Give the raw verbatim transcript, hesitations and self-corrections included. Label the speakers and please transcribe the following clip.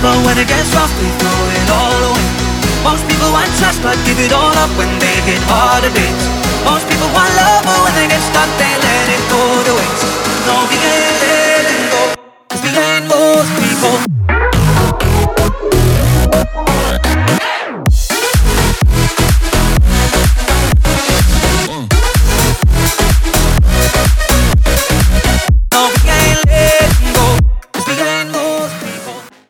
Speaker 1: but when it gets rough, we throw it all away. Most people want trust, but give it all up when they hit harder days. Most people want love, but when they get stuck, they let it go to waste. No, we ain't letting go, 'cause we ain't most people.